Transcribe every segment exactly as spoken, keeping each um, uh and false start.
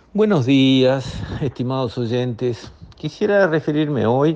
Buenos días, estimados oyentes. Quisiera referirme hoy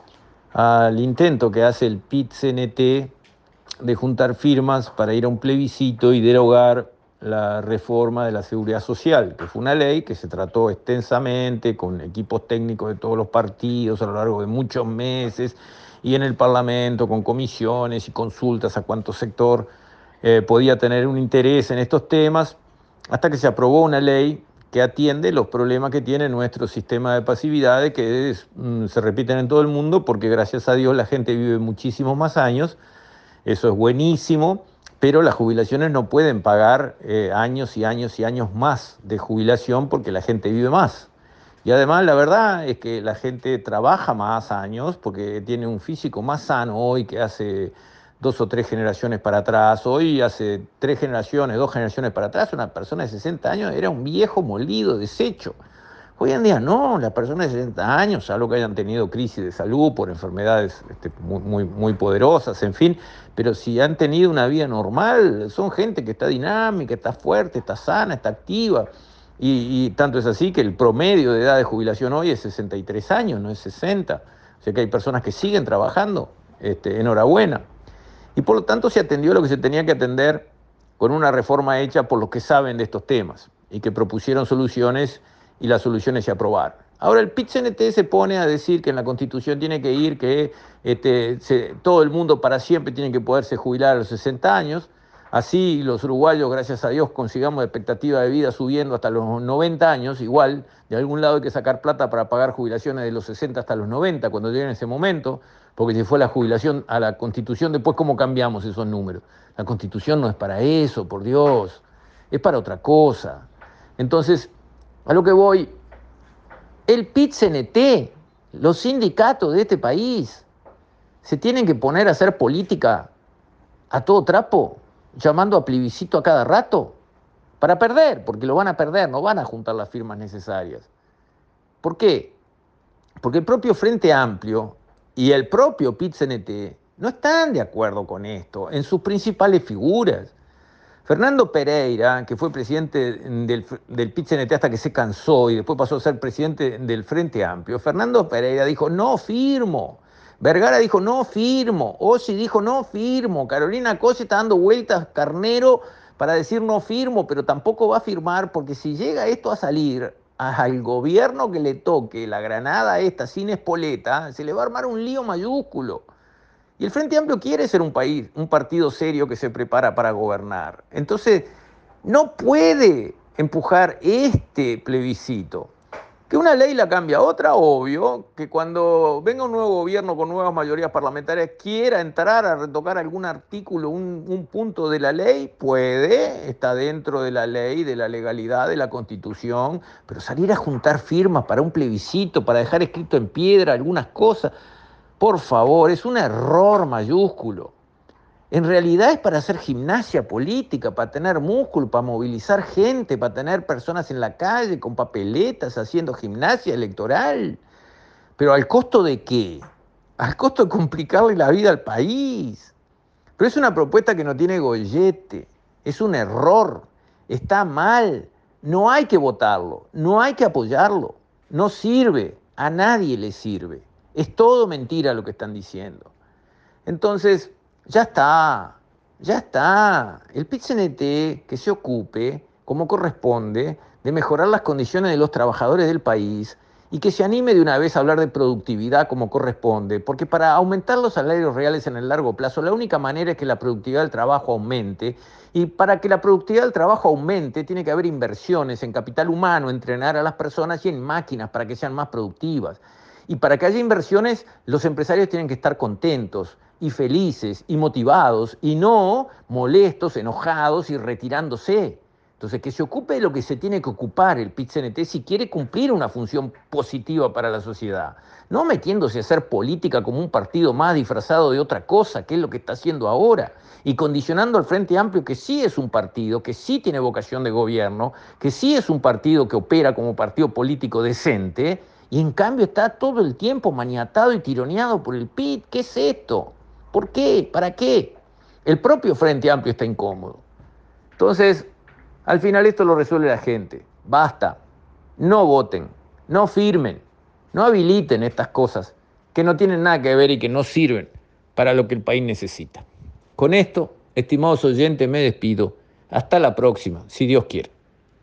al intento que hace el P I T C N T de juntar firmas para ir a un plebiscito y derogar la reforma de la seguridad social, que fue una ley que se trató extensamente con equipos técnicos de todos los partidos a lo largo de muchos meses y en el Parlamento con comisiones y consultas a cuánto sector eh, podía tener un interés en estos temas, hasta que se aprobó una ley que atiende los problemas que tiene nuestro sistema de pasividades, que es, mm, se repiten en todo el mundo, porque gracias a Dios la gente vive muchísimos más años. Eso es buenísimo, pero las jubilaciones no pueden pagar eh, años y años y años más de jubilación porque la gente vive más. Y además la verdad es que la gente trabaja más años porque tiene un físico más sano hoy que hace dos o tres generaciones para atrás. Hoy hace tres generaciones, dos generaciones para atrás, una persona de sesenta años era un viejo molido, deshecho. Hoy en día no, las personas de sesenta años, salvo que hayan tenido crisis de salud por enfermedades este, muy, muy, muy poderosas, en fin, pero si han tenido una vida normal, son gente que está dinámica, está fuerte, está sana, está activa. Y, y tanto es así que el promedio de edad de jubilación hoy es sesenta y tres años, no es sesenta. O sea que hay personas que siguen trabajando, este, enhorabuena. Y por lo tanto se atendió lo que se tenía que atender con una reforma hecha por los que saben de estos temas y que propusieron soluciones y las soluciones se aprobaron. Ahora el P I T C N T se pone a decir que en la Constitución tiene que ir que este, se, todo el mundo para siempre tiene que poderse jubilar a los sesenta años. Así los uruguayos, gracias a Dios, consigamos expectativa de vida subiendo hasta los noventa años. Igual, de algún lado hay que sacar plata para pagar jubilaciones de los sesenta hasta los noventa, cuando lleguen ese momento, porque si fue la jubilación a la Constitución, después ¿cómo cambiamos esos números? La Constitución no es para eso, por Dios, es para otra cosa. Entonces, a lo que voy, el P I T C N T, los sindicatos de este país, se tienen que poner a hacer política a todo trapo, llamando a plebiscito a cada rato, para perder, porque lo van a perder, no van a juntar las firmas necesarias. ¿Por qué? Porque el propio Frente Amplio y el propio P I T C N T no están de acuerdo con esto en sus principales figuras. Fernando Pereira, que fue presidente del, del P I T C N T hasta que se cansó y después pasó a ser presidente del Frente Amplio, Fernando Pereira dijo, no firmo. Vergara dijo, no firmo. Ossi dijo, no firmo. Carolina Cose está dando vueltas, Carnero, para decir no firmo, pero tampoco va a firmar porque si llega esto a salir al gobierno que le toque la granada esta sin espoleta, se le va a armar un lío mayúsculo. Y el Frente Amplio quiere ser un país, un partido serio que se prepara para gobernar. Entonces, no puede empujar este plebiscito. Que una ley la cambia otra, obvio, que cuando venga un nuevo gobierno con nuevas mayorías parlamentarias quiera entrar a retocar algún artículo, un, un punto de la ley, puede, está dentro de la ley, de la legalidad, de la Constitución, pero salir a juntar firmas para un plebiscito, para dejar escrito en piedra algunas cosas, por favor, es un error mayúsculo. En realidad es para hacer gimnasia política, para tener músculo, para movilizar gente, para tener personas en la calle con papeletas haciendo gimnasia electoral. ¿Pero al costo de qué? Al costo de complicarle la vida al país. Pero es una propuesta que no tiene gollete, es un error, está mal, no hay que votarlo, no hay que apoyarlo, no sirve, a nadie le sirve. Es todo mentira lo que están diciendo. Entonces, ya está, ya está. El P I T C N T que se ocupe, como corresponde, de mejorar las condiciones de los trabajadores del país y que se anime de una vez a hablar de productividad como corresponde, porque para aumentar los salarios reales en el largo plazo, la única manera es que la productividad del trabajo aumente, y para que la productividad del trabajo aumente, tiene que haber inversiones en capital humano, entrenar a las personas y en máquinas para que sean más productivas. Y para que haya inversiones, los empresarios tienen que estar contentos y felices y motivados y no molestos, enojados y retirándose. Entonces, que se ocupe de lo que se tiene que ocupar el P I T C N T si quiere cumplir una función positiva para la sociedad. No metiéndose a hacer política como un partido más disfrazado de otra cosa, que es lo que está haciendo ahora, y condicionando al Frente Amplio, que sí es un partido, que sí tiene vocación de gobierno, que sí es un partido que opera como partido político decente, y en cambio está todo el tiempo maniatado y tironeado por el P I T. ¿Qué es esto? ¿Por qué? ¿Para qué? El propio Frente Amplio está incómodo. Entonces, al final esto lo resuelve la gente. Basta. no voten, no firmen, no habiliten estas cosas que no tienen nada que ver y que no sirven para lo que el país necesita. Con esto, estimados oyentes, me despido. Hasta la próxima, si Dios quiere.